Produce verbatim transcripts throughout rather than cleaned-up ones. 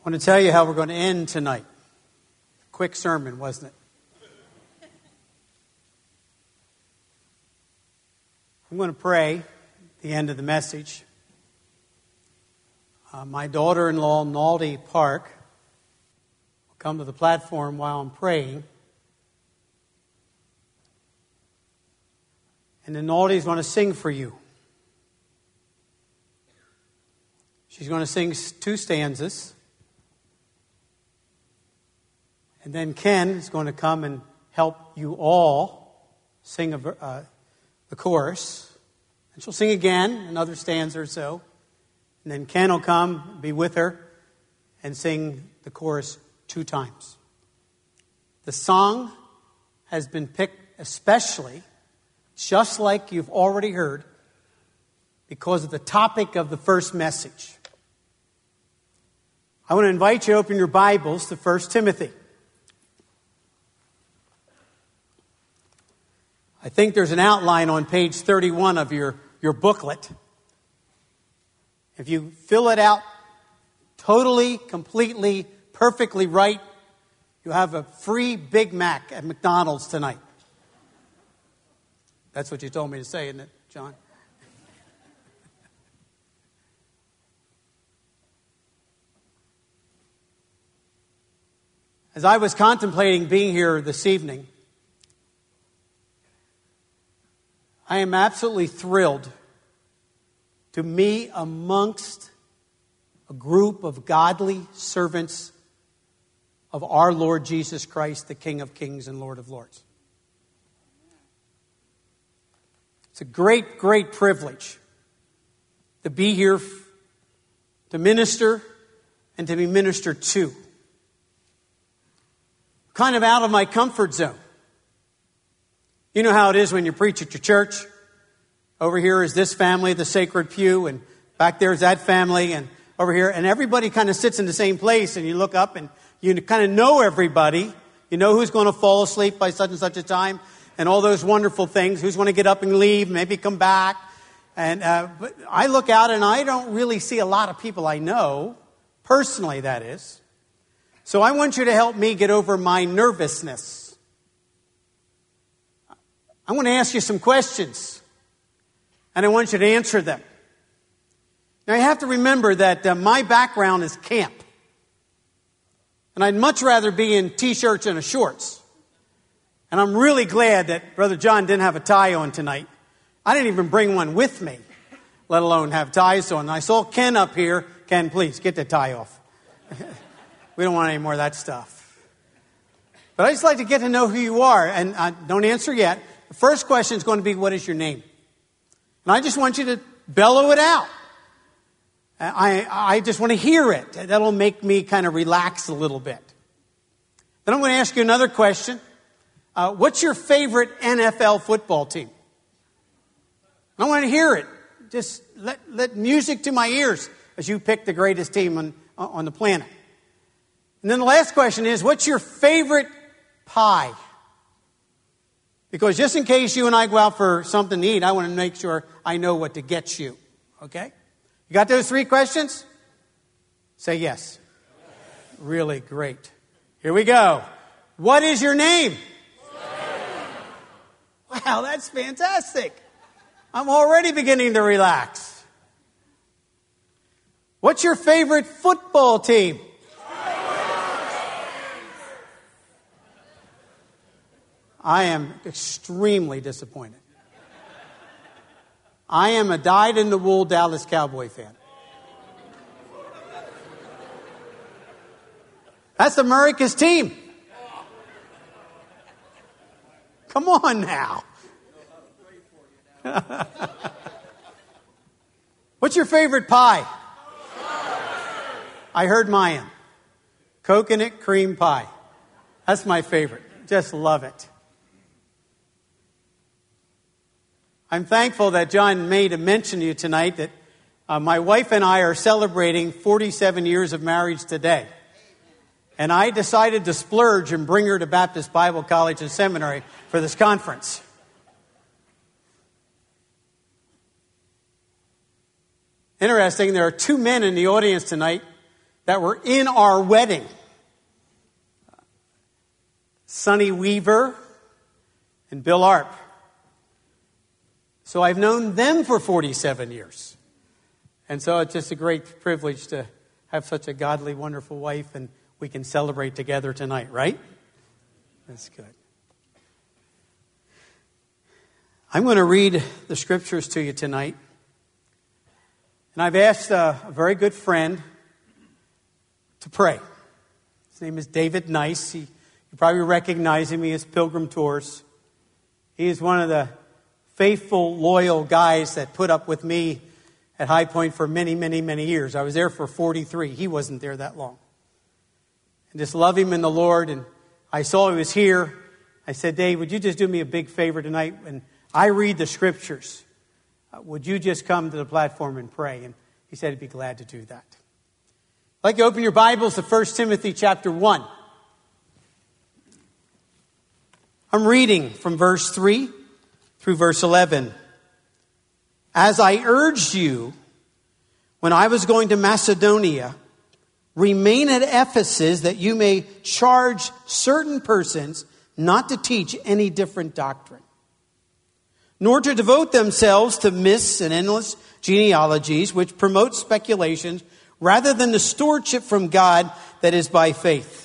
I want to tell you how we're going to end tonight. Quick sermon, wasn't it? I'm going to pray at the end of the message. Uh, my daughter-in-law, Naldi Park, will come to the platform while I'm praying. And then Naldi's going to sing for you. She's going to sing two stanzas. And then Ken is going to come and help you all sing a, uh, the chorus. And she'll sing again, another stanza or so. And then Ken will come, be with her, and sing the chorus two times. The song has been picked especially, just like you've already heard, because of the topic of the first message. I want to invite you to open your Bibles to First Timothy. I think there's an outline on page thirty-one of your, your booklet. If you fill it out totally, completely, perfectly right, you have a free Big Mac at McDonald's tonight. That's what you told me to say, isn't it, John? As I was contemplating being here this evening, I am absolutely thrilled to be amongst a group of godly servants of our Lord Jesus Christ, the King of Kings and Lord of Lords. It's a great, great privilege to be here, to minister, and to be ministered to. Kind of out of my comfort zone. You know how it is when you preach at your church. Over here is this family, the sacred pew, and back there is that family, and over here, and everybody kind of sits in the same place, and you look up and you kind of know everybody. You know who's going to fall asleep by such and such a time, and all those wonderful things. Who's going to get up and leave, maybe come back. And uh, but I look out and I don't really see a lot of people I know, personally that is. So I want you to help me get over my nervousness. I want to ask you some questions, and I want you to answer them. Now, you have to remember that uh, my background is camp, and I'd much rather be in T-shirts and a shorts. And I'm really glad that Brother John didn't have a tie on tonight. I didn't even bring one with me, let alone have ties on. And I saw Ken up here. Ken, please, get the tie off. We don't want any more of that stuff. But I just like to get to know who you are, and uh, don't answer yet. The first question is going to be, what is your name? And I just want you to bellow it out. I, I just want to hear it. That'll make me kind of relax a little bit. Then I'm going to ask you another question. Uh, what's your favorite N F L football team? I want to hear it. Just let, let music to my ears as you pick the greatest team on, on the planet. And then the last question is, what's your favorite pie? Because just in case you and I go out for something to eat, I want to make sure I know what to get you. Okay? You got those three questions? Say yes. Yes. Really great. Here we go. What is your name? Sam. Wow, that's fantastic. I'm already beginning to relax. What's your favorite football team? I am extremely disappointed. I am a dyed-in-the-wool Dallas Cowboy fan. That's America's team. Come on now. What's your favorite pie? I heard mine. Coconut cream pie. That's my favorite. Just love it. I'm thankful that John made a mention to you tonight that uh, my wife and I are celebrating forty-seven years of marriage today. And I decided to splurge and bring her to Baptist Bible College and Seminary for this conference. Interesting, there are two men in the audience tonight that were in our wedding. Sonny Weaver and Bill Arp. So I've known them for forty-seven years. And so it's just a great privilege to have such a godly, wonderful wife, and we can celebrate together tonight, right? That's good. I'm going to read the scriptures to you tonight. And I've asked a, a very good friend to pray. His name is David Nice. He, you probably recognize him. He has Pilgrim Tours. He is one of the faithful, loyal guys that put up with me at High Point for many, many, many years. I was there for forty-three. He wasn't there that long. And just love him in the Lord. And I saw he was here. I said, Dave, would you just do me a big favor tonight? And I read the scriptures. Uh, would you just come to the platform and pray? And he said he'd be glad to do that. I'd like you to open your Bibles to First Timothy chapter one. I'm reading from verse three through verse eleven. As I urged you when I was going to Macedonia, remain at Ephesus that you may charge certain persons not to teach any different doctrine, nor to devote themselves to myths and endless genealogies which promote speculations rather than the stewardship from God that is by faith.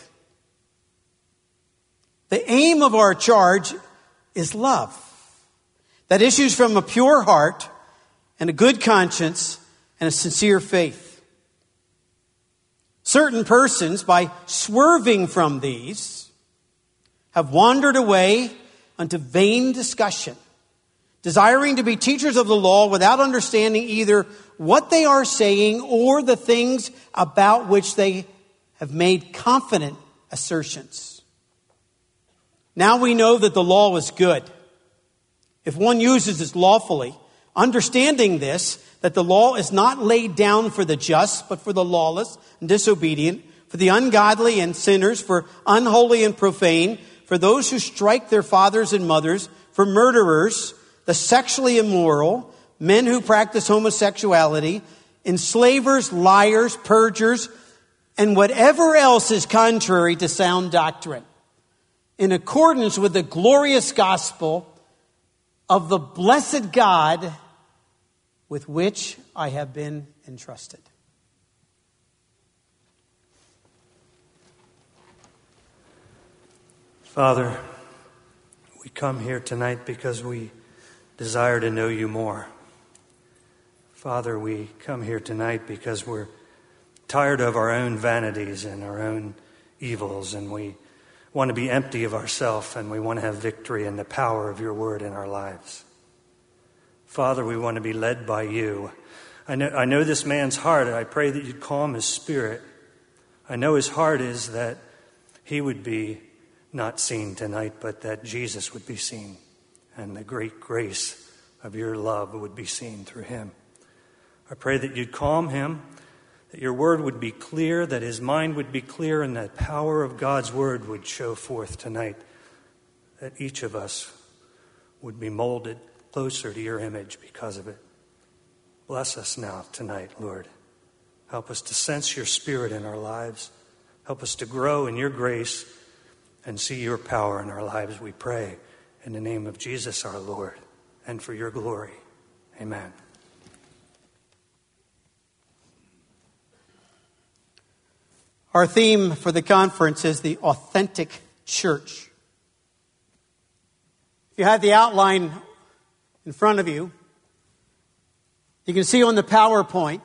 The aim of our charge is love that issues from a pure heart and a good conscience and a sincere faith. Certain persons, by swerving from these, have wandered away unto vain discussion, desiring to be teachers of the law without understanding either what they are saying or the things about which they have made confident assertions. Now we know that the law is good if one uses it lawfully, understanding this, that the law is not laid down for the just, but for the lawless and disobedient, for the ungodly and sinners, for unholy and profane, for those who strike their fathers and mothers, for murderers, the sexually immoral, men who practice homosexuality, enslavers, liars, perjurers, and whatever else is contrary to sound doctrine, in accordance with the glorious gospel of the blessed God with which I have been entrusted. Father, we come here tonight because we desire to know you more. Father, we come here tonight because we're tired of our own vanities and our own evils, and we want to be empty of ourselves, and we want to have victory in the power of your word in our lives. Father, we want to be led by you. I know, I know this man's heart, and I pray that you'd calm his spirit. I know his heart is that he would be not seen tonight, but that Jesus would be seen, and the great grace of your love would be seen through him. I pray that you'd calm him, that your word would be clear, that his mind would be clear, and that power of God's word would show forth tonight, that each of us would be molded closer to your image because of it. Bless us now tonight, Lord. Help us to sense your spirit in our lives. Help us to grow in your grace and see your power in our lives, we pray, in the name of Jesus our Lord, and for your glory. Amen. Our theme for the conference is the authentic church. If you have the outline in front of you, you can see on the PowerPoint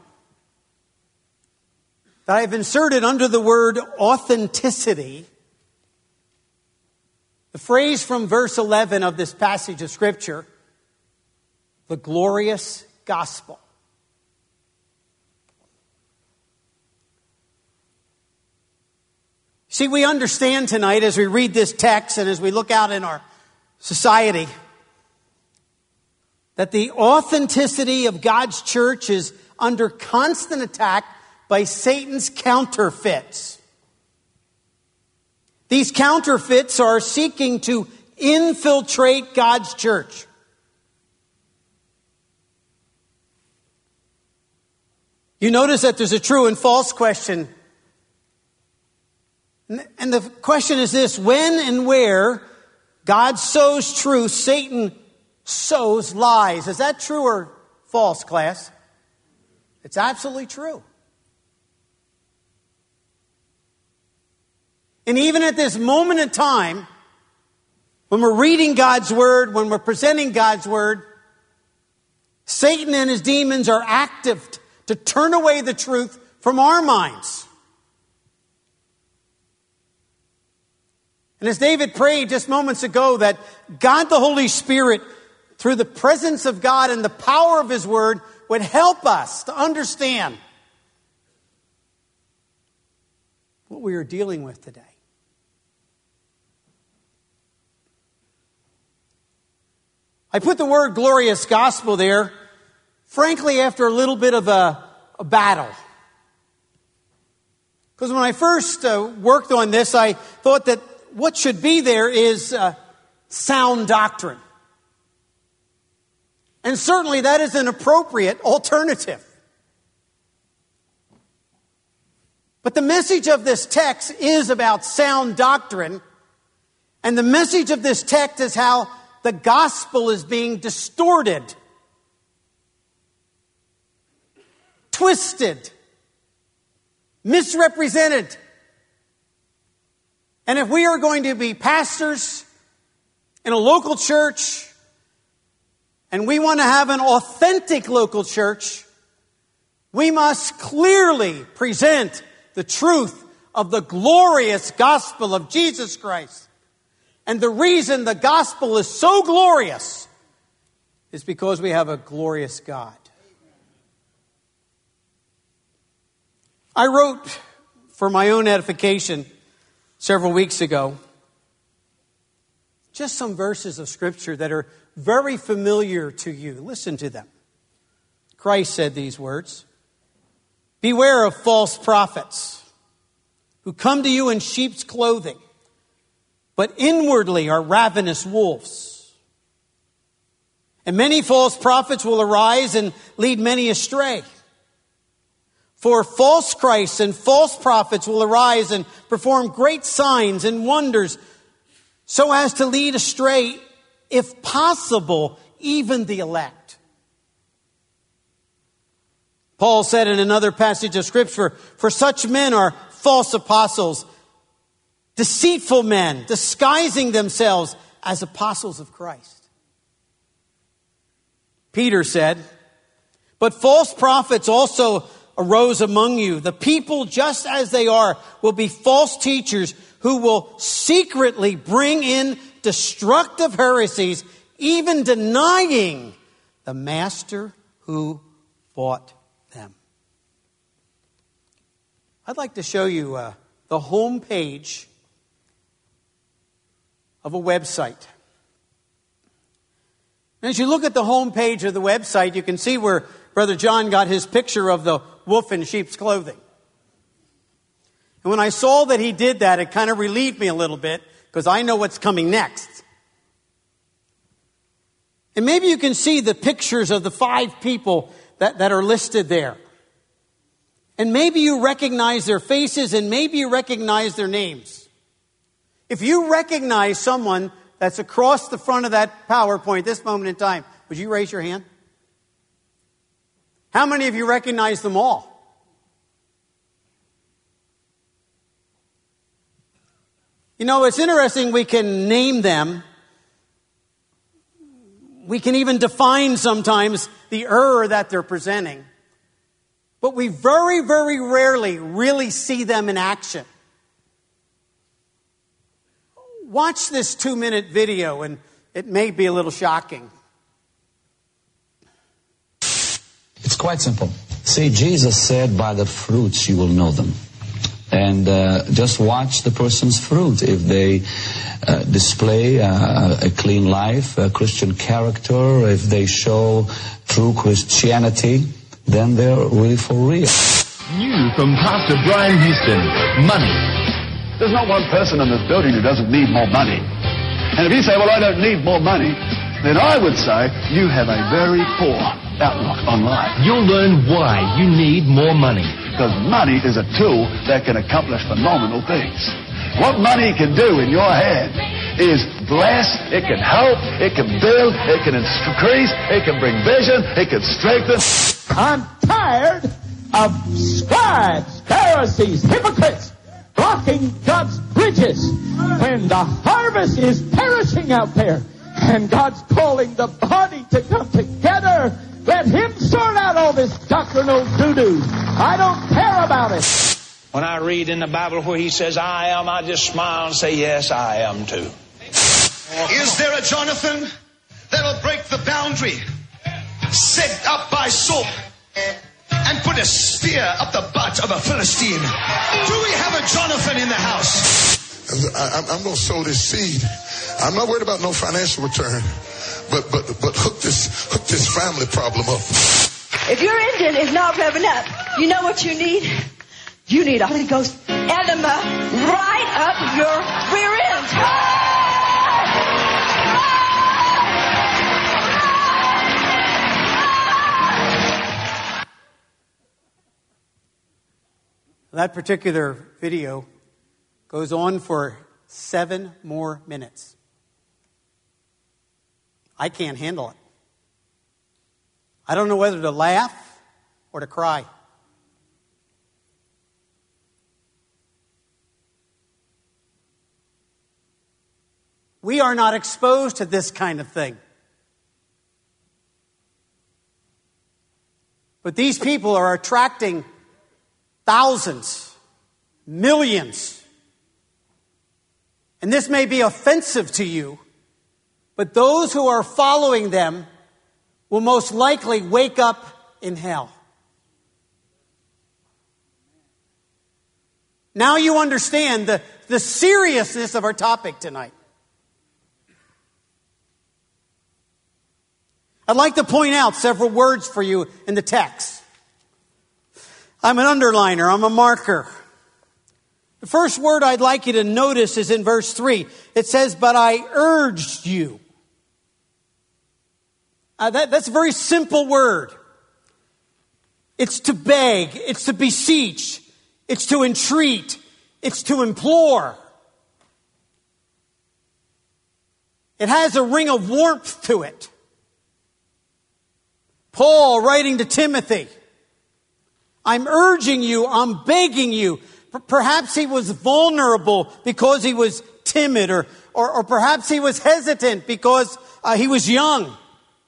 that I've inserted under the word authenticity the phrase from verse eleven of this passage of Scripture, the glorious gospel. See, we understand tonight as we read this text and as we look out in our society that the authenticity of God's church is under constant attack by Satan's counterfeits. These counterfeits are seeking to infiltrate God's church. You notice that there's a true and false question And the question is this: when and where God sows truth, Satan sows lies. Is that true or false, class? It's absolutely true. And even at this moment in time, when we're reading God's Word, when we're presenting God's Word, Satan and his demons are active to turn away the truth from our minds. And as David prayed just moments ago, that God the Holy Spirit, through the presence of God and the power of His Word, would help us to understand what we are dealing with today. I put the word glorious gospel there, frankly, after a little bit of a, a battle. Because when I first uh, worked on this, I thought that what should be there is uh, sound doctrine. And certainly that is an appropriate alternative. But the message of this text is about sound doctrine. And the message of this text is how the gospel is being distorted, twisted, misrepresented. And if we are going to be pastors in a local church, and we want to have an authentic local church, we must clearly present the truth of the glorious gospel of Jesus Christ. And the reason the gospel is so glorious is because we have a glorious God. I wrote for my own edification several weeks ago just some verses of Scripture that are very familiar to you. Listen to them. Christ said these words: "Beware of false prophets who come to you in sheep's clothing, but inwardly are ravenous wolves. And many false prophets will arise and lead many astray. For false Christs and false prophets will arise and perform great signs and wonders, so as to lead astray, if possible, even the elect." Paul said in another passage of Scripture, "For such men are false apostles, deceitful men, disguising themselves as apostles of Christ." Peter said, "But false prophets also arose among you. The people, just as they are, will be false teachers who will secretly bring in destructive heresies, even denying the master who bought them." I'd like to show you uh, the home page of a website. And as you look at the home page of the website, you can see where Brother John got his picture of the wolf in sheep's clothing. And when I saw that he did that, it kind of relieved me a little bit, because I know what's coming next. And maybe you can see the pictures of the five people that, that are listed there. And maybe you recognize their faces, and maybe you recognize their names. If you recognize someone that's across the front of that PowerPoint at this moment in time, would you raise your hand? How many of you recognize them all? You know, it's interesting, we can name them. We can even define sometimes the error that they're presenting. But we very, very rarely really see them in action. Watch this two-minute video, and it may be a little shocking. It's quite simple. See, Jesus said, "By the fruits you will know them." And uh, just watch the person's fruit. If they uh, display uh, a clean life, a Christian character, if they show true Christianity, then they're really for real. New from Pastor Brian Houston, money. There's not one person in this building who doesn't need more money. And if you say, "Well, I don't need more money," then I would say you have a very poor outlook on life. You'll learn why you need more money. Because money is a tool that can accomplish phenomenal things. What money can do in your hand is bless, it can help, it can build, it can increase, it can bring vision, it can strengthen. I'm tired of scribes, Pharisees, hypocrites blocking God's bridges when the harvest is perishing out there and God's calling the body to come together. Let Him sort out all this doctrinal doo-doo. I don't care about it. When I read in the Bible where He says, I am, I just smile and say, yes, I am too. Is there a Jonathan that'll break the boundary set up by Saul and put a spear up the butt of a Philistine? Do we have a Jonathan in the house? I, I'm going to sow this seed. I'm not worried about no financial return, but but but hook this hook this family problem up. If your engine is not revving up, you know what you need? You need a Holy Ghost enema right up your rear end. That particular video goes on for seven more minutes. I can't handle it. I don't know whether to laugh or to cry. We are not exposed to this kind of thing. But these people are attracting thousands, millions. And this may be offensive to you, but those who are following them will most likely wake up in hell. Now you understand the, the seriousness of our topic tonight. I'd like to point out several words for you in the text. I'm an underliner. I'm a marker. The first word I'd like you to notice is in verse three. It says, but I urged you. Uh, that, that's a very simple word. It's to beg. It's to beseech. It's to entreat. It's to implore. It has a ring of warmth to it. Paul writing to Timothy, I'm urging you, I'm begging you. P- perhaps he was vulnerable because he was timid, or, or, or perhaps he was hesitant because uh, he was young.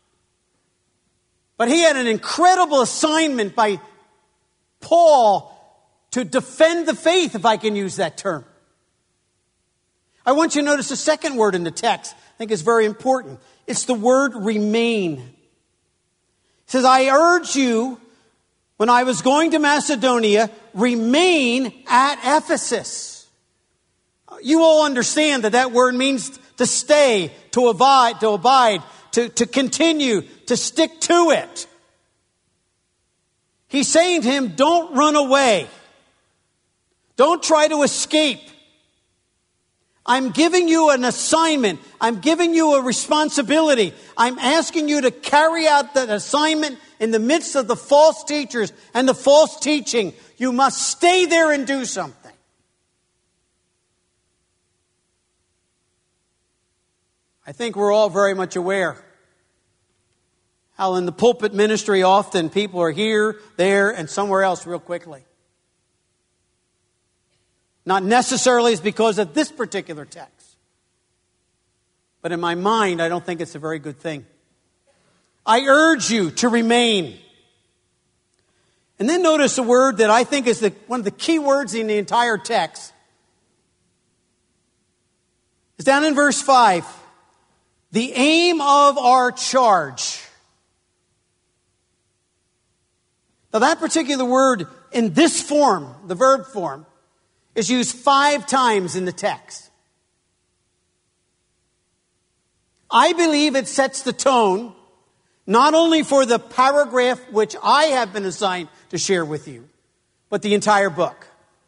But he had an incredible assignment by Paul to defend the faith, if I can use that term. I want you to notice the second word in the text. I think it's very important. It's the word remain. It says, I urge you, when I was going to Macedonia, remain at Ephesus. You all understand that that word means to stay, to abide, to abide, to, to continue, to stick to it. He's saying to him, don't run away. Don't try to escape. I'm giving you an assignment. I'm giving you a responsibility. I'm asking you to carry out that assignment in the midst of the false teachers and the false teaching. You must stay there and do something. I think we're all very much aware how in the pulpit ministry often people are here, there, and somewhere else real quickly. Not necessarily it's because of this particular text. But in my mind, I don't think it's a very good thing. I urge you to remain. And then notice a word that I think is the, one of the key words in the entire text. It's down in verse five. The aim of our charge. Now that particular word in this form, the verb form, is used five times in the text. I believe it sets the tone not only for the paragraph which I have been assigned to share with you, but the entire book.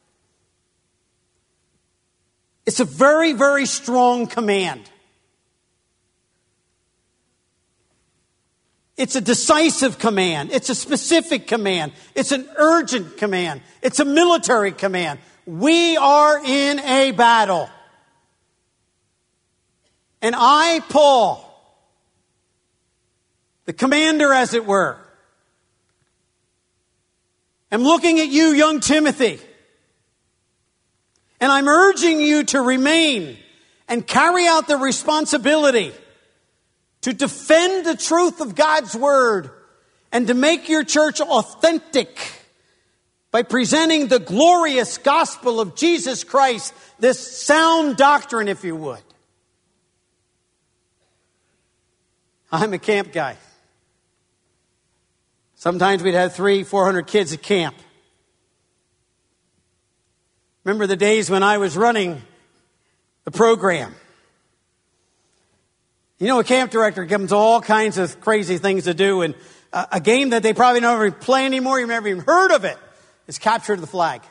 It's a very, very strong command. It's a decisive command. It's a specific command. It's an urgent command. It's a military command. we are in a battle. And I, Paul, the commander as it were, am looking at you, young Timothy, and I'm urging you to remain and carry out the responsibility to defend the truth of God's Word and to make your church authentic by presenting the glorious gospel of Jesus Christ, this sound doctrine, if you would. I'm a camp guy. Sometimes we'd have three, four hundred kids at camp. Remember the days when I was running the program. You know, a camp director gives them all kinds of crazy things to do, and a, a game that they probably don't even play anymore, you've never even heard of it, is capture the flag.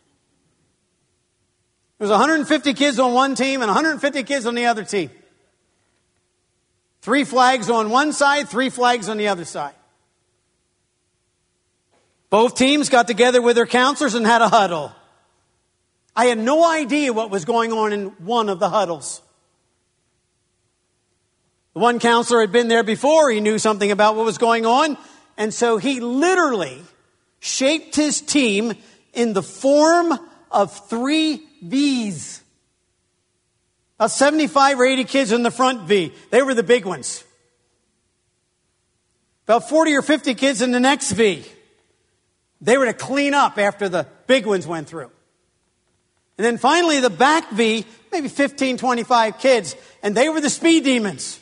There was one hundred fifty kids on one team and one hundred fifty kids on the other team. Three flags on one side, three flags on the other side. Both teams got together with their counselors and had a huddle. I had no idea what was going on in one of the huddles. The one counselor had been there before. He knew something about what was going on. And so he literally shaped his team in the form of three V's. About seventy-five or eighty kids in the front V. They were the big ones. About forty or fifty kids in the next V. They were to clean up after the big ones went through. And then finally the back V, maybe fifteen, twenty-five kids, and they were the speed demons.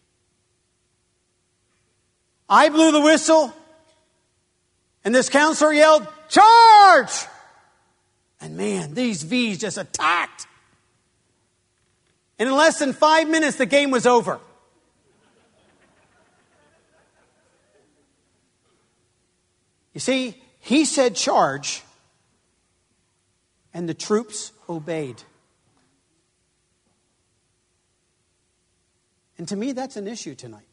I blew the whistle, and this counselor yelled, "Charge!" And man, these V's just attacked. And in less than five minutes, the game was over. You see, he said charge, and the troops obeyed. And to me, that's an issue tonight.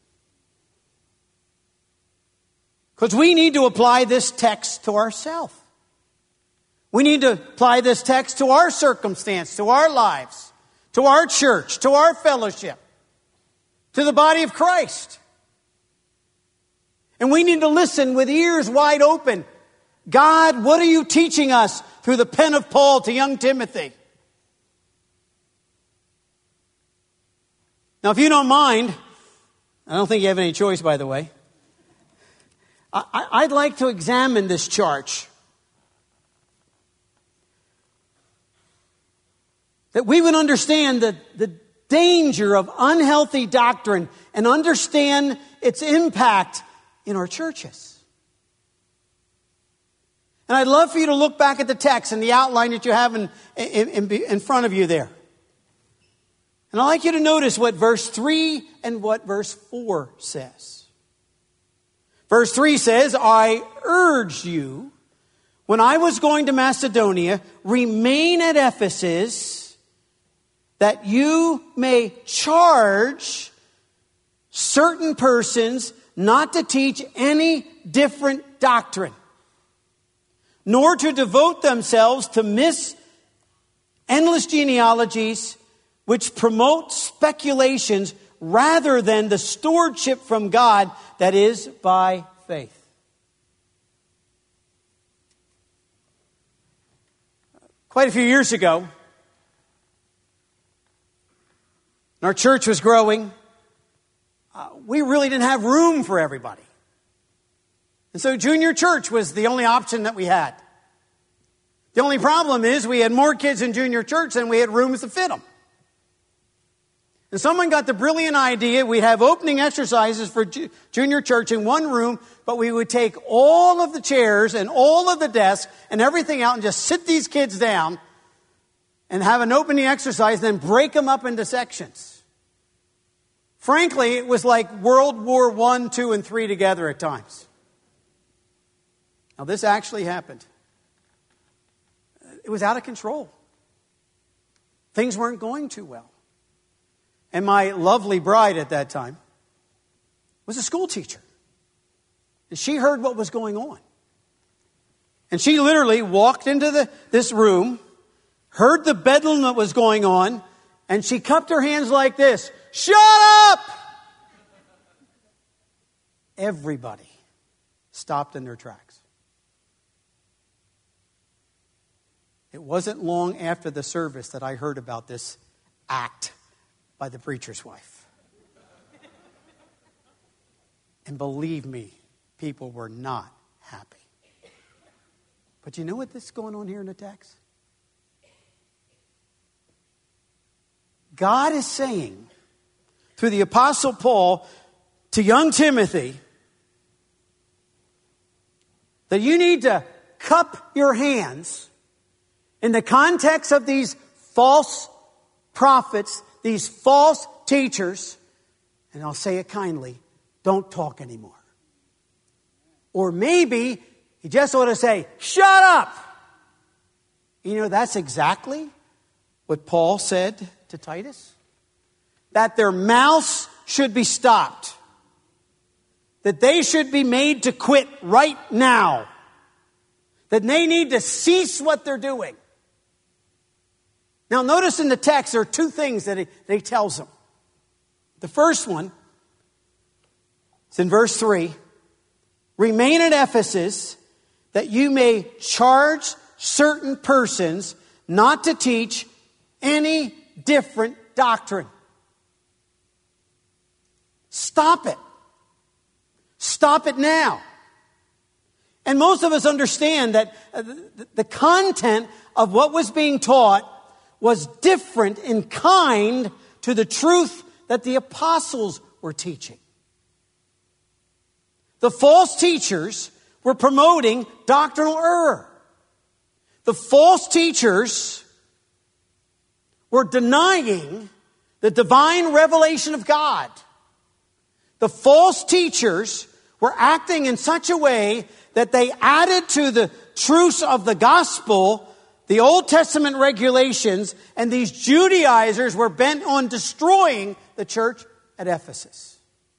Because we need to apply this text to ourselves. We need to apply this text to our circumstance, to our lives, to our church, to our fellowship, to the body of Christ. And we need to listen with ears wide open. God, what are you teaching us through the pen of Paul to young Timothy? Now, if you don't mind, I don't think you have any choice, by the way, I, I'd like to examine this charge. That we would understand the, the danger of unhealthy doctrine and understand its impact in our churches. And I'd love for you to look back at the text and the outline that you have in, in, in, in front of you there. And I'd like you to notice what verse three and what verse four says. Verse three says, I urge you, when I was going to Macedonia, remain at Ephesus, that you may charge certain persons not to teach any different doctrine, nor to devote themselves to miss endless genealogies which promote speculations rather than the stewardship from God that is by faith. Quite a few years ago, our church was growing. Uh, we really didn't have room for everybody. And so junior church was the only option that we had. The only problem is we had more kids in junior church than we had rooms to fit them. And someone got the brilliant idea we'd have opening exercises for ju- junior church in one room, but we would take all of the chairs and all of the desks and everything out and just sit these kids down and have an opening exercise, then break them up into sections. Frankly, it was like World War One, Two, and Three together at times. Now, this actually happened. It was out of control. Things weren't going too well. And my lovely bride at that time was a school teacher. And she heard what was going on. And she literally walked into the, this room heard the bedlam that was going on, and she cupped her hands like this. Shut up! Everybody stopped in their tracks. It wasn't long after the service that I heard about this act by the preacher's wife. And believe me, people were not happy. But you know what is going on here in the text? God is saying through the Apostle Paul to young Timothy that you need to cup your hands in the context of these false prophets, these false teachers, and I'll say it kindly, don't talk anymore. Or maybe he just ought to say, shut up. You know, that's exactly what Paul said to Titus. That their mouths should be stopped. That they should be made to quit right now. That they need to cease what they're doing. Now notice in the text there are two things that he, that he tells them. The first one is in verse three. Remain at Ephesus that you may charge certain persons not to teach any different doctrine. Stop it. Stop it now. And most of us understand that the content of what was being taught was different in kind to the truth that the apostles were teaching. The false teachers were promoting doctrinal error. The false teachers were denying the divine revelation of God. The false teachers were acting in such a way that they added to the truths of the gospel the Old Testament regulations, and these Judaizers were bent on destroying the church at Ephesus.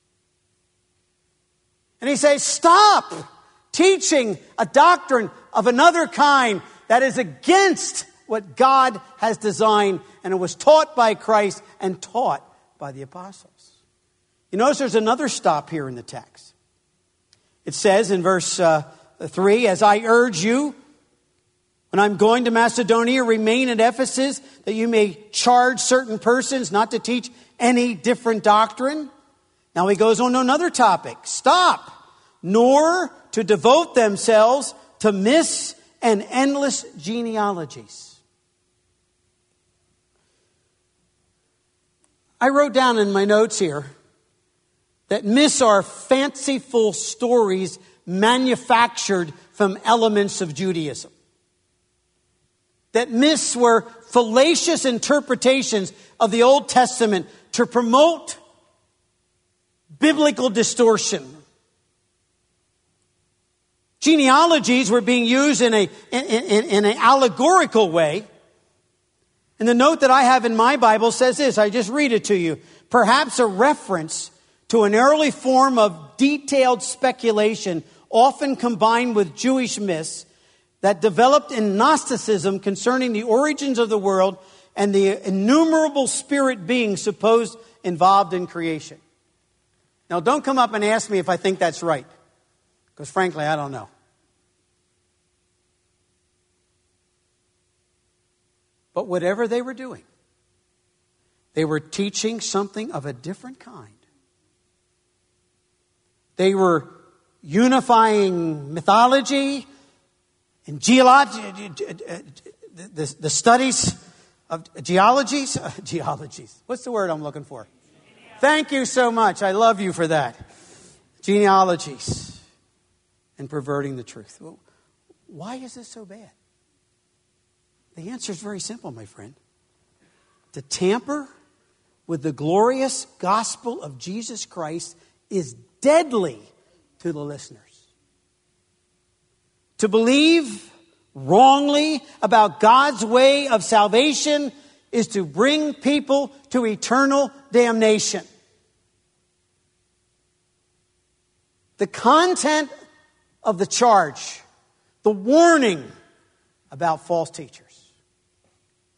And he says, stop teaching a doctrine of another kind that is against what God has designed, and it was taught by Christ and taught by the apostles. You notice there's another stop here in the text. It says in verse uh, three, as I urge you, when I'm going to Macedonia, remain at Ephesus, that you may charge certain persons not to teach any different doctrine. Now he goes on to another topic. Stop, nor to devote themselves to myths and endless genealogies. I wrote down in my notes here that myths are fanciful stories manufactured from elements of Judaism. That myths were fallacious interpretations of the Old Testament to promote biblical distortion. Genealogies were being used in a in, in, in an allegorical way. And the note that I have in my Bible says this, I just read it to you. Perhaps a reference to an early form of detailed speculation, often combined with Jewish myths, that developed in Gnosticism concerning the origins of the world and the innumerable spirit beings supposed involved in creation. Now, don't come up and ask me if I think that's right, because frankly, I don't know. But whatever they were doing, they were teaching something of a different kind. They were unifying mythology and geology, the, the studies of geologies, uh, geologies. What's the word I'm looking for? Thank you so much. I love you for that. Genealogies and perverting the truth. Well, why is this so bad? The answer is very simple, my friend. To tamper with the glorious gospel of Jesus Christ is deadly to the listeners. To believe wrongly about God's way of salvation is to bring people to eternal damnation. The content of the charge, the warning about false teachers.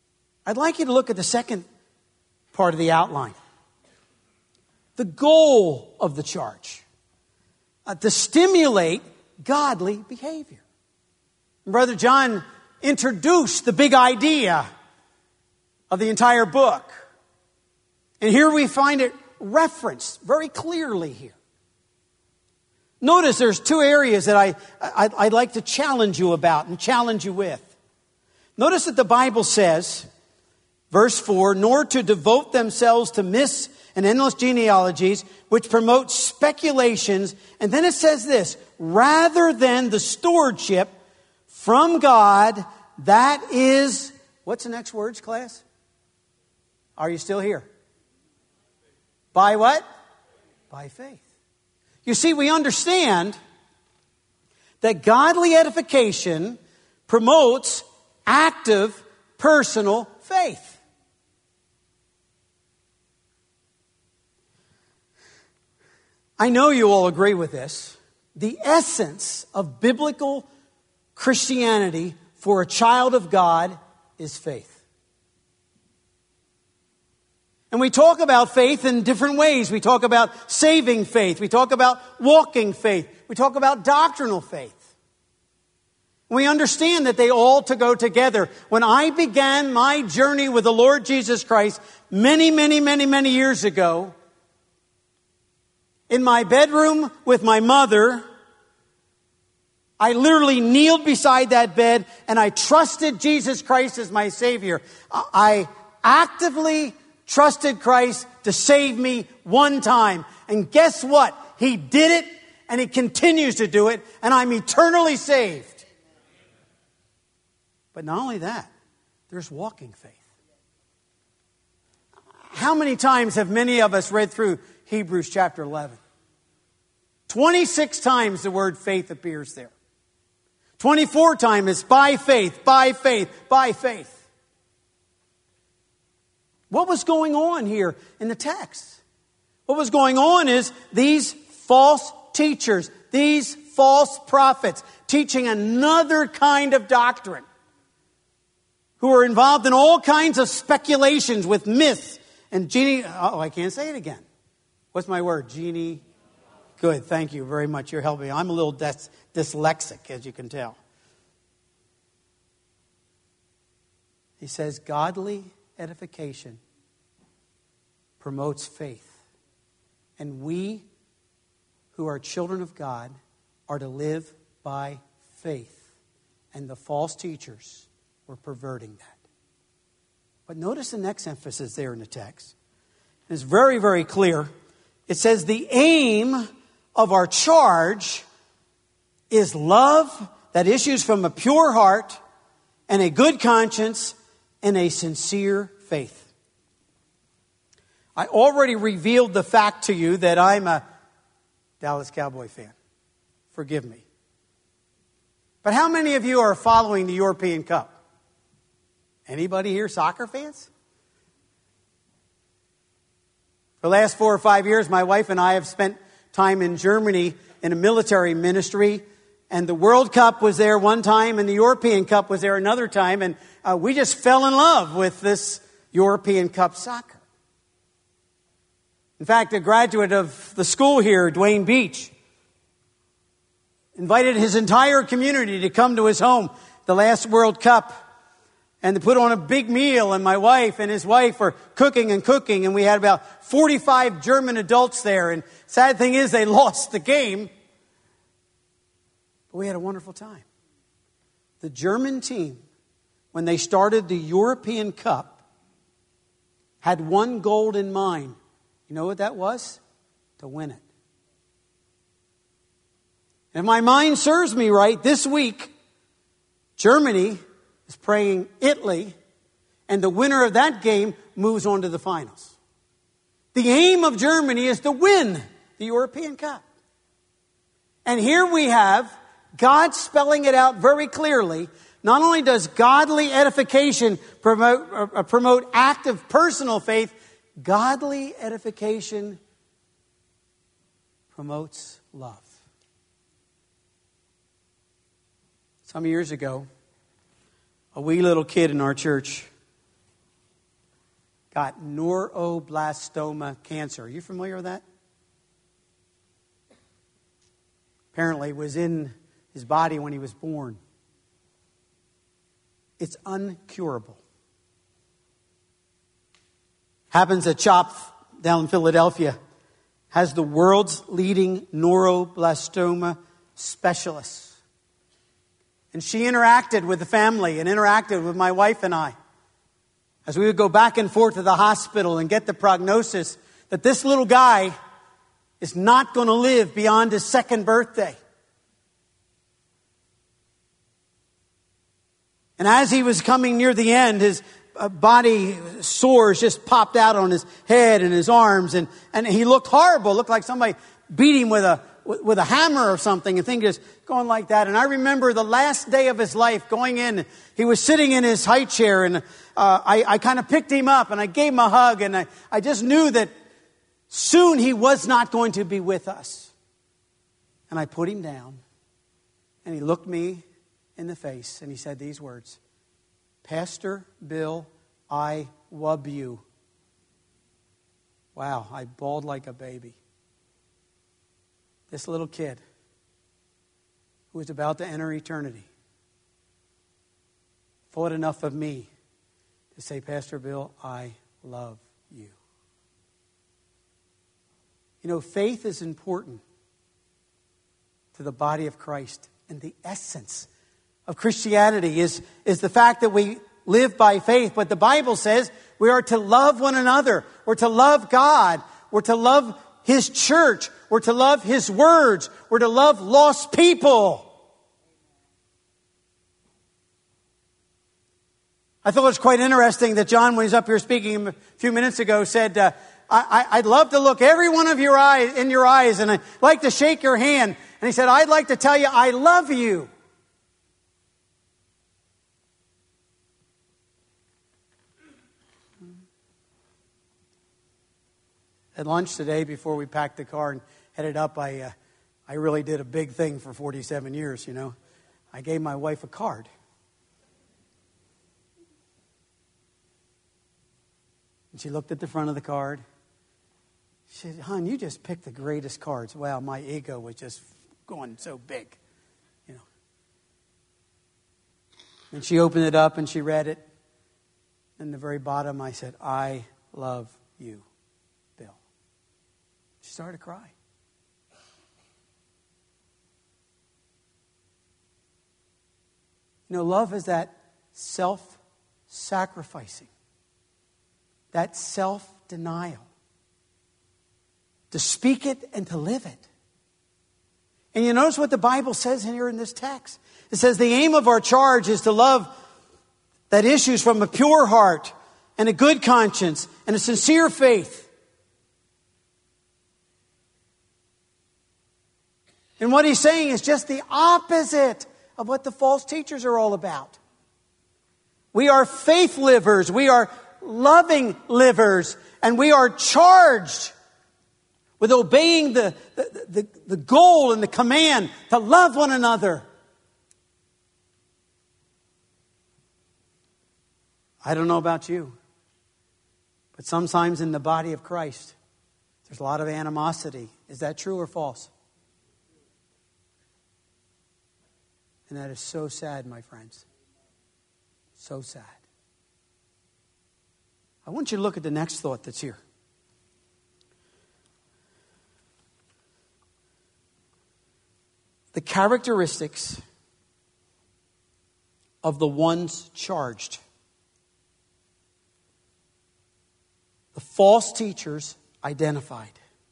I'd like you to look at the second part of the outline. The goal of the charge. Uh, to stimulate godly behavior. Brother John introduced the big idea of the entire book. And here we find it referenced very clearly here. Notice there's two areas that I, I, I'd like to challenge you about and challenge you with. Notice that the Bible says, verse four, nor to devote themselves to myths and endless genealogies, which promote speculations. And then it says this, rather than the stewardship from God, that is, what's the next words, class? Are you still here? By what? By faith. You see, we understand that godly edification promotes active, personal faith. I know you all agree with this. The essence of biblical Christianity for a child of God is faith. And we talk about faith in different ways. We talk about saving faith. We talk about walking faith. We talk about doctrinal faith. We understand that they all to go together. When I began my journey with the Lord Jesus Christ many, many, many, many years ago, in my bedroom with my mother, I literally kneeled beside that bed and I trusted Jesus Christ as my Savior. I actively trusted Christ to save me one time. And guess what? He did it and He continues to do it, and I'm eternally saved. But not only that, there's walking faith. How many times have many of us read through Hebrews chapter eleven? twenty-six times the word faith appears there. twenty-four times it's by faith, by faith, by faith. What was going on here in the text? What was going on is these false teachers, these false prophets, teaching another kind of doctrine, who are involved in all kinds of speculations with myths and genie. Oh, I can't say it again. What's my word? Genie. Good. Thank you very much. You're helping me. I'm a little dys- dyslexic, as you can tell. He says, godly edification promotes faith. And we who are children of God are to live by faith. And the false teachers were perverting that. But notice the next emphasis there in the text. It's very, very clear. It says the aim of our charge is love that issues from a pure heart and a good conscience and a sincere faith. I already revealed the fact to you that I'm a Dallas Cowboy fan. Forgive me. But how many of you are following the European Cup? Anybody here soccer fans? For the last four or five years, my wife and I have spent time in Germany in a military ministry. And the World Cup was there one time and the European Cup was there another time. And uh, we just fell in love with this European Cup soccer. In fact, a graduate of the school here, Dwayne Beach, invited his entire community to come to his home the last World Cup and to put on a big meal. And my wife and his wife were cooking and cooking. And we had about forty-five German adults there. And sad thing is they lost the game. But we had a wonderful time. The German team, when they started the European Cup, had one goal in mind. You know what that was? To win it. And if my mind serves me right, this week, Germany is playing Italy, and the winner of that game moves on to the finals. The aim of Germany is to win the European Cup. And here we have God spelling it out very clearly. Not only does godly edification promote, uh, promote active personal faith, godly edification promotes love. Some years ago, a wee little kid in our church got neuroblastoma cancer. Are you familiar with that? Apparently it was in his body when he was born. It's uncurable. Happens at CHOP down in Philadelphia. Has the world's leading neuroblastoma specialist. And she interacted with the family and interacted with my wife and I as we would go back and forth to the hospital and get the prognosis that this little guy is not going to live beyond his second birthday. And as he was coming near the end, his body sores just popped out on his head and his arms, and, and he looked horrible. Looked like somebody beat him with a with a hammer or something, and things just going like that. And I remember the last day of his life going in, he was sitting in his high chair, and uh, I, I kind of picked him up and I gave him a hug, and I, I just knew that soon he was not going to be with us. And I put him down, and he looked me in the face, and he said these words, "Pastor Bill, I love you." Wow, I bawled like a baby. This little kid who was about to enter eternity thought enough of me to say, "Pastor Bill, I love you." You know, faith is important to the body of Christ. And the essence of Christianity is, is the fact that we live by faith. But the Bible says we are to love one another. We're to love God. We're to love His church. We're to love His words. We're to love lost people. I thought it was quite interesting that John, when he's up here speaking a few minutes ago, said, uh, I, I'd love to look every one of your eyes in your eyes, and I'd like to shake your hand. And he said, I'd like to tell you I love you. At lunch today, before we packed the car and headed up, I uh, I really did a big thing for forty-seven years, you know. I gave my wife a card. And she looked at the front of the card. She said, "Hon, you just picked the greatest cards." Well, my ego was just going so big, you know. And she opened it up and she read it. And at the very bottom, I said, "I love you, Bill." She started to cry. You know, love is that self-sacrificing, that self-denial, to speak it and to live it. And you notice what the Bible says in here in this text. It says the aim of our charge is to love that issues from a pure heart and a good conscience and a sincere faith. And what he's saying is just the opposite of what the false teachers are all about. We are faith livers. We are loving livers. And we are charged with obeying the, the, the, the goal and the command to love one another. I don't know about you, but sometimes in the body of Christ, there's a lot of animosity. Is that true or false? And that is so sad, my friends. So sad. I want you to look at the next thought that's here. The characteristics of the ones charged. The false teachers identified.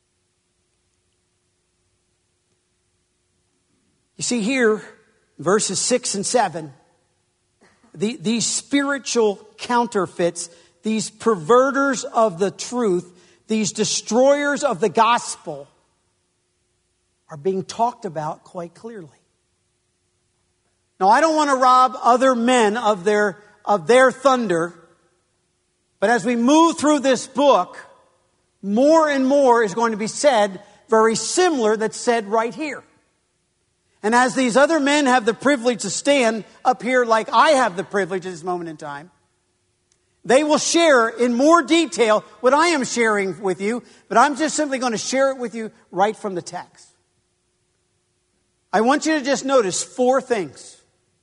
You see here, verses six and seven, the, these spiritual counterfeits, these perverters of the truth, these destroyers of the gospel are being talked about quite clearly. Now, I don't want to rob other men of their, of their thunder, but as we move through this book, more and more is going to be said very similar that's said right here. And as these other men have the privilege to stand up here like I have the privilege at this moment in time, They will share in more detail what I am sharing with you, but I'm just simply going to share it with you right from the text. I want you to just notice four things.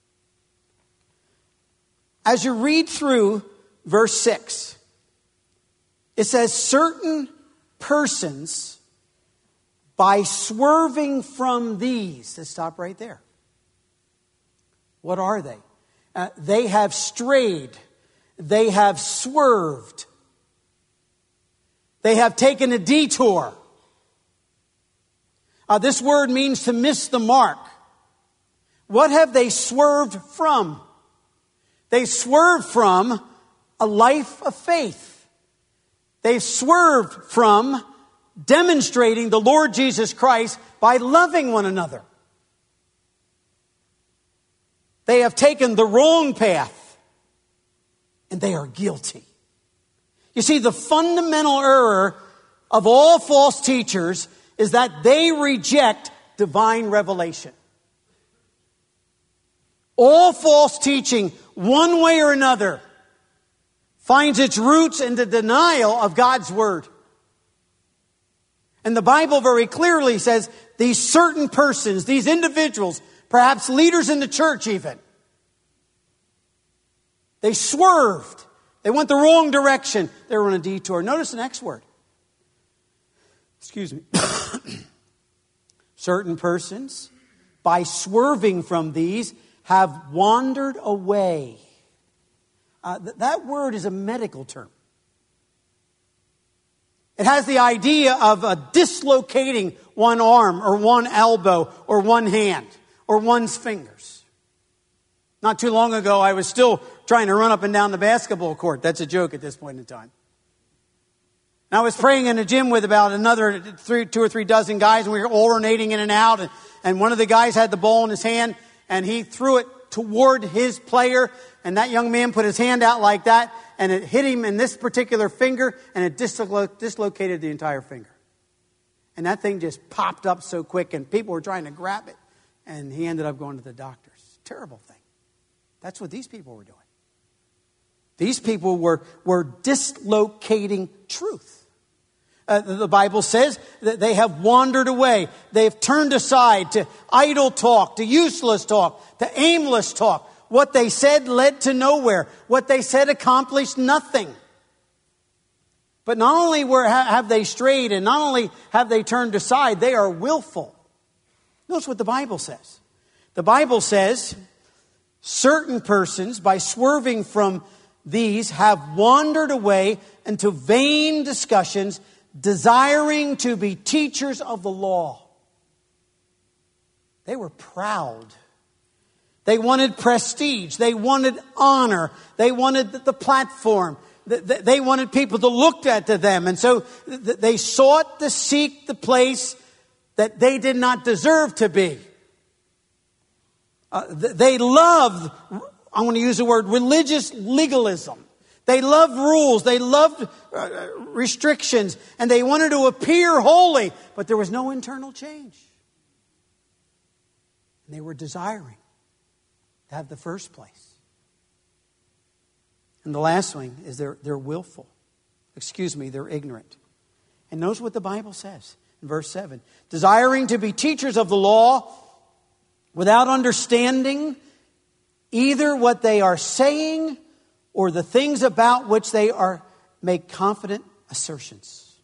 As you read through verse six, it says, certain persons, by swerving from these. Let's stop right there. What are they? Uh, they have strayed. They have swerved. They have taken a detour. Uh, this word means to miss the mark. What have they swerved from? They swerved from a life of faith. They've swerved from demonstrating the Lord Jesus Christ by loving one another. They have taken the wrong path. And they are guilty. You see, the fundamental error of all false teachers is that they reject divine revelation. All false teaching, one way or another, finds its roots in the denial of God's word. And the Bible very clearly says these certain persons, these individuals, perhaps leaders in the church even, they swerved. They went the wrong direction. They were on a detour. Notice the next word. Excuse me. Certain persons, by swerving from these, have wandered away. Uh, th- that word is a medical term. It has the idea of uh, dislocating one arm or one elbow or one hand or one's fingers. Not too long ago, I was still trying to run up and down the basketball court. That's a joke at this point in time. And I was praying in a gym with about another three, two or three dozen guys, and we were alternating in and out. And, and one of the guys had the ball in his hand, and he threw it toward his player. And that young man put his hand out like that, and it hit him in this particular finger, and it dislo- dislocated the entire finger. And that thing just popped up so quick, and people were trying to grab it. And he ended up going to the doctors. Terrible thing. That's what these people were doing. These people were, were dislocating truth. Uh, the Bible says that they have wandered away. They have turned aside to idle talk, to useless talk, to aimless talk. What they said led to nowhere. What they said accomplished nothing. But not only were, have they strayed, and not only have they turned aside, they are willful. Notice what the Bible says. The Bible says, certain persons, by swerving from these, have wandered away into vain discussions, desiring to be teachers of the law. They were proud. They wanted prestige. They wanted honor. They wanted the platform. They wanted people to look at to them. And so they sought to seek the place that they did not deserve to be. Uh, they loved, I'm going to use the word, religious legalism. They loved rules. They loved uh, restrictions. And they wanted to appear holy. But there was no internal change. And they were desiring to have the first place. And the last thing is they're, they're willful. Excuse me, they're ignorant. And notice what the Bible says in verse seven. Desiring to be teachers of the law, without understanding either what they are saying or the things about which they are make confident assertions.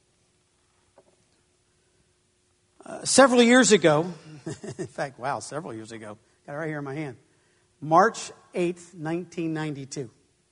Uh, several years ago, in fact, wow, several years ago, got it right here in my hand, March eighth, nineteen ninety-two.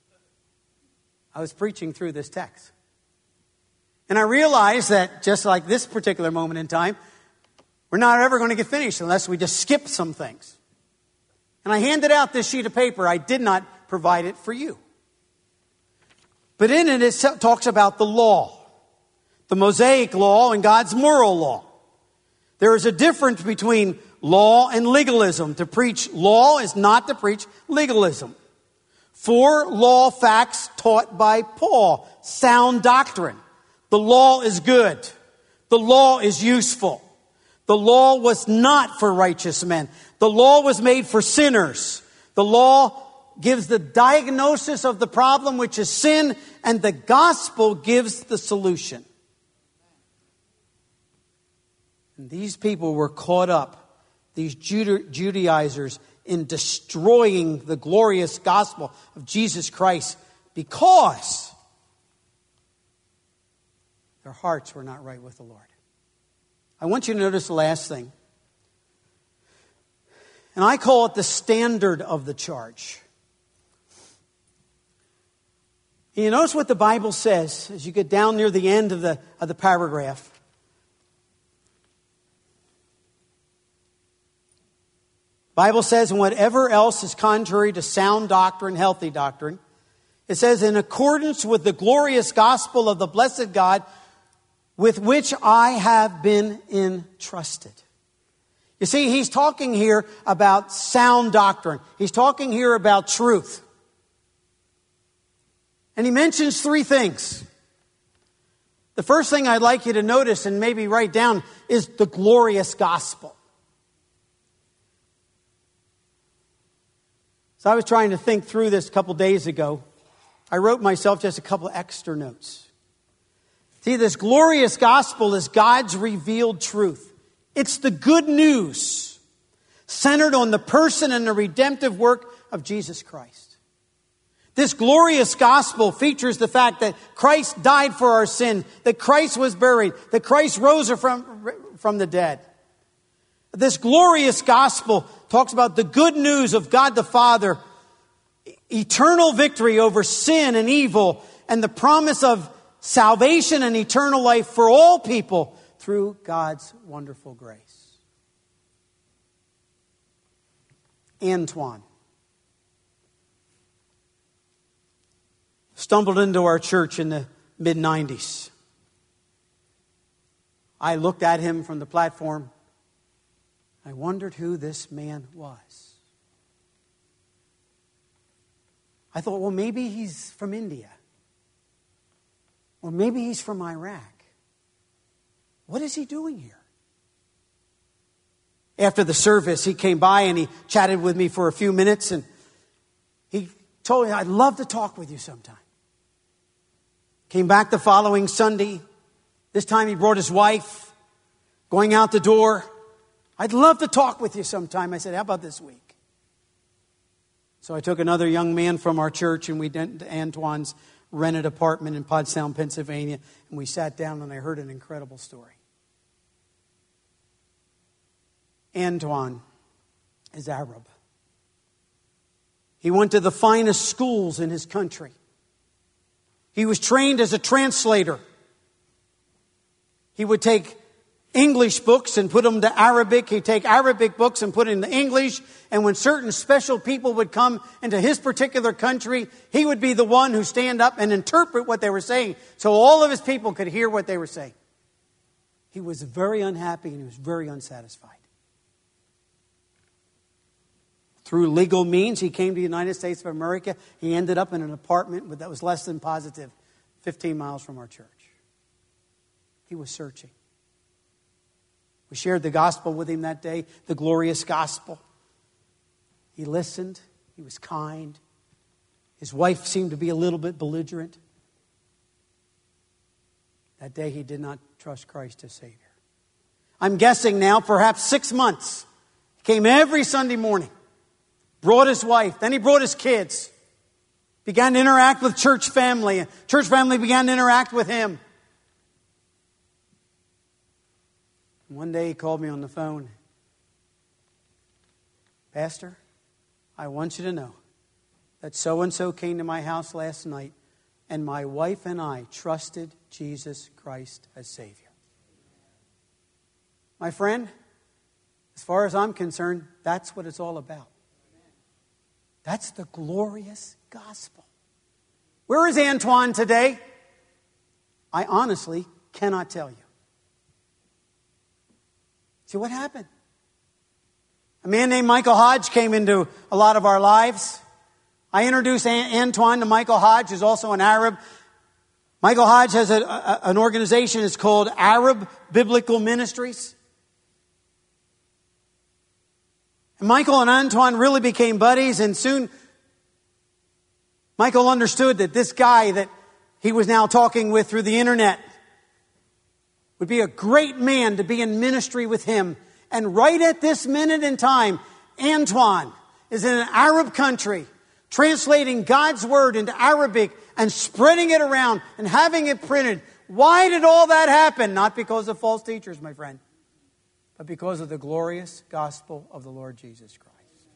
I was preaching through this text. And I realized that just like this particular moment in time, we're not ever going to get finished unless we just skip some things. And I handed out this sheet of paper. I did not provide it for you. But in it, it talks about the law, the Mosaic law and God's moral law. There is a difference between law and legalism. To preach law is not to preach legalism. Four law facts taught by Paul. Sound doctrine. The law is good. The law is useful. The law was not for righteous men. The law was made for sinners. The law gives the diagnosis of the problem, which is sin, and the gospel gives the solution. And these people were caught up, these Judaizers, in destroying the glorious gospel of Jesus Christ because their hearts were not right with the Lord. I want you to notice the last thing. And I call it the standard of the charge. You notice what the Bible says as you get down near the end of the, of the paragraph. The Bible says, and whatever else is contrary to sound doctrine, healthy doctrine, it says, in accordance with the glorious gospel of the blessed God with which I have been entrusted. You see, he's talking here about sound doctrine. He's talking here about truth. And he mentions three things. The first thing I'd like you to notice and maybe write down is the glorious gospel. So I was trying to think through this a couple days ago. I wrote myself just a couple extra notes. See, this glorious gospel is God's revealed truth. It's the good news centered on the person and the redemptive work of Jesus Christ. This glorious gospel features the fact that Christ died for our sin, that Christ was buried, that Christ rose from, from the dead. This glorious gospel talks about the good news of God the Father, eternal victory over sin and evil, and the promise of salvation and eternal life for all people through God's wonderful grace. Antoine stumbled into our church in the mid nineties. I looked at him from the platform. I wondered who this man was. I thought, well, maybe he's from India. Or maybe he's from Iraq. What is he doing here? After the service, he came by and he chatted with me for a few minutes. And he told me, I'd love to talk with you sometime. Came back the following Sunday. This time he brought his wife. Going out the door. I'd love to talk with you sometime. I said, how about this week? So I took another young man from our church and we went to Antoine's rented apartment in Pottstown, Pennsylvania. And we sat down and I heard an incredible story. Antoine is Arab. He went to the finest schools in his country. He was trained as a translator. He would take English books and put them to Arabic. He'd take Arabic books and put it into English. And when certain special people would come into his particular country, he would be the one who stand up and interpret what they were saying so all of his people could hear what they were saying. He was very unhappy and he was very unsatisfied. Through legal means, he came to the United States of America. He ended up in an apartment that was less than positive, fifteen miles from our church. He was searching. We shared the gospel with him that day, the glorious gospel. He listened. He was kind. His wife seemed to be a little bit belligerent. That day he did not trust Christ as Savior. I'm guessing now perhaps six months. He came every Sunday morning. Brought his wife. Then he brought his kids. Began to interact with church family. Church family began to interact with him. One day he called me on the phone. Pastor, I want you to know that so-and-so came to my house last night and my wife and I trusted Jesus Christ as Savior. My friend, as far as I'm concerned, that's what it's all about. That's the glorious gospel. Where is Antoine today? I honestly cannot tell you. See what happened? A man named Michael Hodge came into a lot of our lives. I introduced Antoine to Michael Hodge, who's also an Arab. Michael Hodge has a, a, an organization. It's called Arab Biblical Ministries. And Michael and Antoine really became buddies, and soon Michael understood that this guy that he was now talking with through the internet would be a great man to be in ministry with him. And right at this minute in time, Antoine is in an Arab country, translating God's word into Arabic and spreading it around and having it printed. Why did all that happen? Not because of false teachers, my friend, but because of the glorious gospel of the Lord Jesus Christ.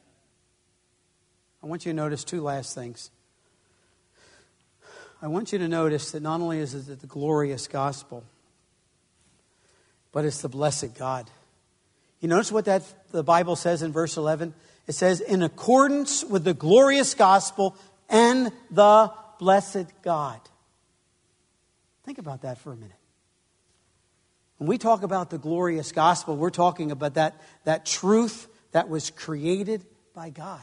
I want you to notice two last things. I want you to notice that not only is it the glorious gospel, but it's the blessed God. You notice what that the Bible says in verse eleven? It says, in accordance with the glorious gospel and the blessed God. Think about that for a minute. When we talk about the glorious gospel, we're talking about that, that truth that was created by God.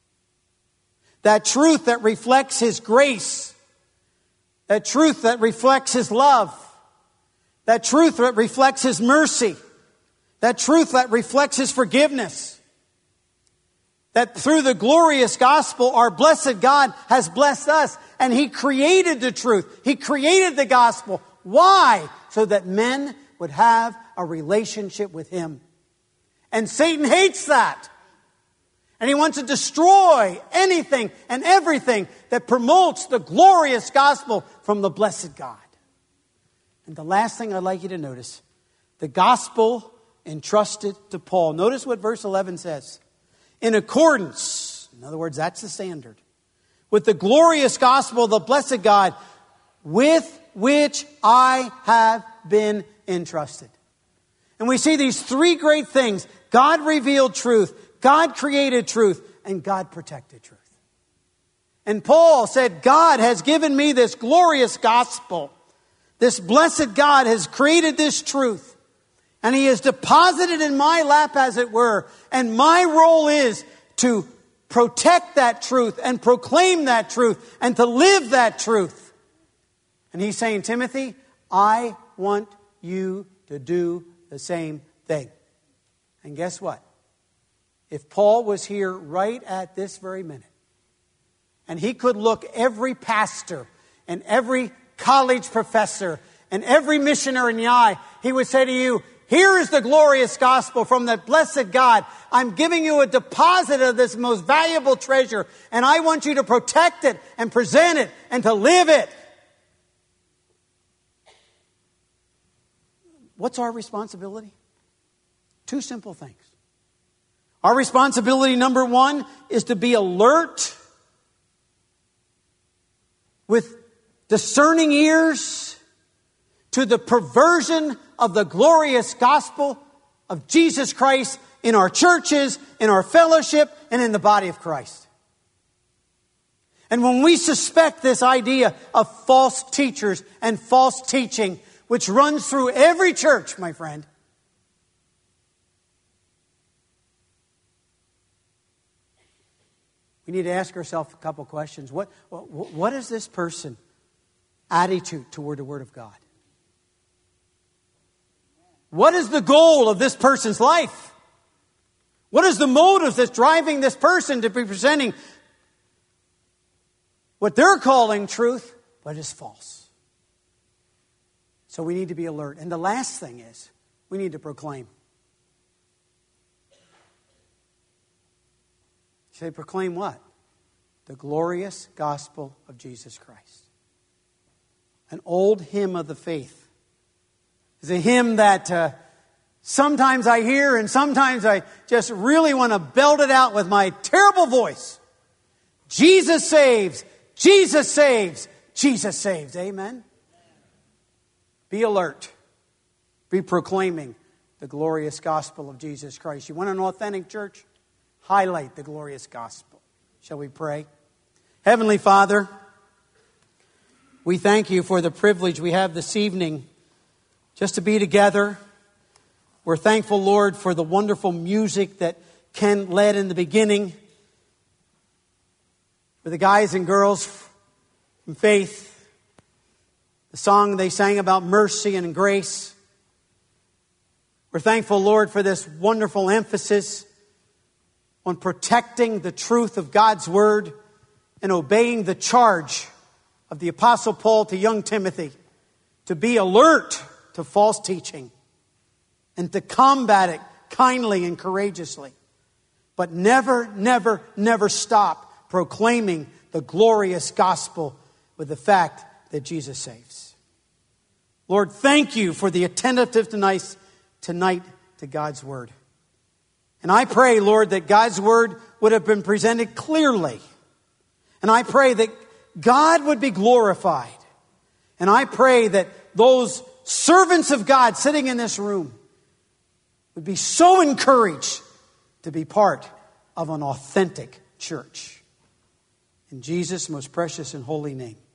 That truth that reflects His grace. That truth that reflects His love. That truth that reflects His mercy. That truth that reflects His forgiveness. That through the glorious gospel, our blessed God has blessed us. And He created the truth. He created the gospel. Why? So that men would have a relationship with Him. And Satan hates that. And he wants to destroy anything and everything that promotes the glorious gospel from the blessed God. And the last thing I'd like you to notice, the gospel entrusted to Paul. Notice what verse eleven says. In accordance, in other words, that's the standard, with the glorious gospel of the blessed God, with which I have been entrusted. And we see these three great things. God revealed truth, God created truth, and God protected truth. And Paul said, God has given me this glorious gospel. This blessed God has created this truth. And He has deposited in my lap, as it were. And my role is to protect that truth and proclaim that truth and to live that truth. And he's saying, Timothy, I want you to do the same thing. And guess what? If Paul was here right at this very minute, and he could look every pastor and every college professor and every missionary in the eye, he would say to you, here is the glorious gospel from the blessed God. I'm giving you a deposit of this most valuable treasure, and I want you to protect it and present it and to live it. What's our responsibility? Two simple things. Our responsibility, number one, is to be alert with discerning ears to the perversion of the glorious gospel of Jesus Christ in our churches, in our fellowship, and in the body of Christ. And when we suspect this idea of false teachers and false teaching, which runs through every church, my friend, we need to ask ourselves a couple questions. What, what, what is this person's attitude toward the Word of God? What is the goal of this person's life? What is the motive that's driving this person to be presenting what they're calling truth, but is false? So we need to be alert. And the last thing is, we need to proclaim. You say, proclaim what? The glorious gospel of Jesus Christ. An old hymn of the faith. It's a hymn that uh, sometimes I hear and sometimes I just really want to belt it out with my terrible voice. Jesus saves, Jesus saves, Jesus saves. Amen? Be alert. Be proclaiming the glorious gospel of Jesus Christ. You want an authentic church? Highlight the glorious gospel. Shall we pray? Heavenly Father, we thank you for the privilege we have this evening just to be together. We're thankful, Lord, for the wonderful music that Ken led in the beginning. For the guys and girls from Faith. The song they sang about mercy and grace. We're thankful, Lord, for this wonderful emphasis on protecting the truth of God's Word and obeying the charge of the Apostle Paul to young Timothy to be alert to false teaching and to combat it kindly and courageously. But never, never, never stop proclaiming the glorious gospel with the fact that Jesus saves. Lord, thank you for the attentiveness tonight, tonight to God's word. And I pray, Lord, that God's word would have been presented clearly. And I pray that God would be glorified. And I pray that those servants of God sitting in this room would be so encouraged to be part of an authentic church. In Jesus' most precious and holy name.